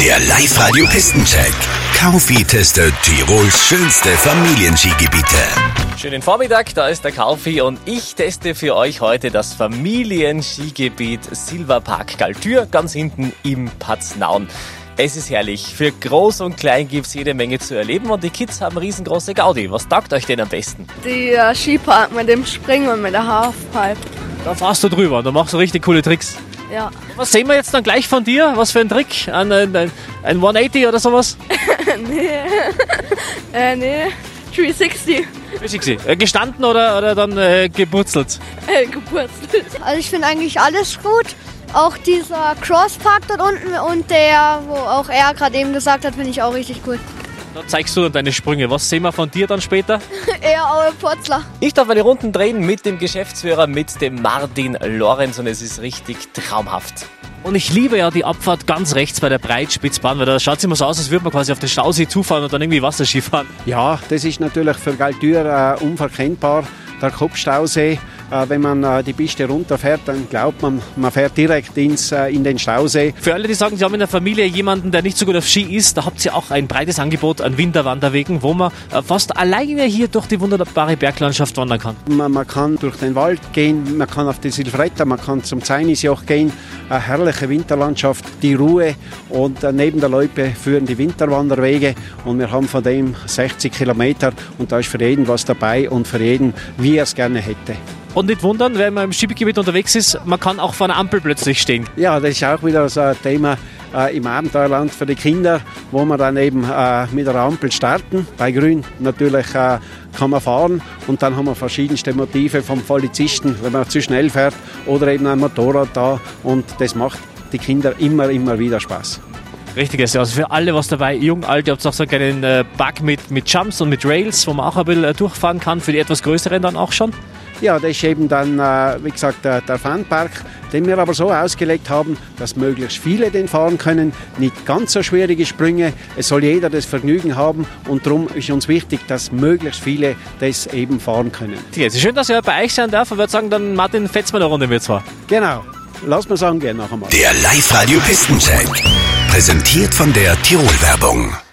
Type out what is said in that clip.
Der Live-Radio Pistencheck. Kaufi testet Tirols schönste Familienskigebiete. Schönen Vormittag, da ist der Kaufi und ich teste für euch heute das Familienskigebiet Silberpark Galtür, ganz hinten im Paznaun. Es ist herrlich. Für Groß und Klein gibt's jede Menge zu erleben und die Kids haben riesengroße Gaudi. Was taugt euch denn am besten? Die Skipark mit dem Springen und mit der Halfpipe. Da fahrst du drüber, da machst du richtig coole Tricks. Ja. Was sehen wir jetzt dann gleich von dir? Was für ein Trick? Ein 180 oder sowas? Nee. 360. 360. Gestanden oder dann gepurzelt? Gepurzelt. Also ich finde eigentlich alles gut. Auch dieser Crosspark dort unten und der, wo auch er gerade eben gesagt hat, finde ich auch richtig cool. Da zeigst du dann deine Sprünge. Was sehen wir von dir dann später? Eher Aue Purzler. Ich darf meine Runden drehen mit dem Geschäftsführer, mit dem Martin Lorenz und es ist richtig traumhaft. Und ich liebe ja die Abfahrt ganz rechts bei der Breitspitzbahn, weil da schaut es immer so aus, als würde man quasi auf den Stausee zufahren und dann irgendwie Wasserski fahren. Ja, das ist natürlich für Galtür unverkennbar, der Kopfstausee. Wenn man die Piste runterfährt, dann glaubt man, man fährt direkt in den Stausee. Für alle, die sagen, sie haben in der Familie jemanden, der nicht so gut auf Ski ist, da habt ihr auch ein breites Angebot an Winterwanderwegen, wo man fast alleine hier durch die wunderbare Berglandschaft wandern kann. Man kann durch den Wald gehen, man kann auf die Silvretta, man kann zum Zeinisjoch gehen. Eine herrliche Winterlandschaft, die Ruhe und neben der Loipe führen die Winterwanderwege und wir haben von dem 60 Kilometer und da ist für jeden was dabei und für jeden, wie er es gerne hätte. Und nicht wundern, wenn man im Skigebiet unterwegs ist, man kann auch vor einer Ampel plötzlich stehen. Ja, das ist auch wieder so ein Thema im Abenteuerland für die Kinder, wo wir dann eben mit der Ampel starten. Bei Grün natürlich kann man fahren und dann haben wir verschiedenste Motive vom Polizisten, wenn man zu schnell fährt oder eben ein Motorrad da und das macht die Kinder immer wieder Spaß. Richtiges, also für alle was dabei, jung, alt, ihr habt auch so einen Bug mit Jumps und mit Rails, wo man auch ein bisschen durchfahren kann, für die etwas größeren dann auch schon. Ja, das ist eben dann, wie gesagt, der Funpark, den wir aber so ausgelegt haben, dass möglichst viele den fahren können. Nicht ganz so schwierige Sprünge, es soll jeder das Vergnügen haben und darum ist uns wichtig, dass möglichst viele das eben fahren können. Es ist schön, dass ihr bei euch sein darf. Ich würde sagen, dann Martin, fetzt mal eine Runde mit zwar. Genau, lass mal sagen, gerne noch einmal. Der Live-Radio Pistencheck, präsentiert von der Tirol-Werbung.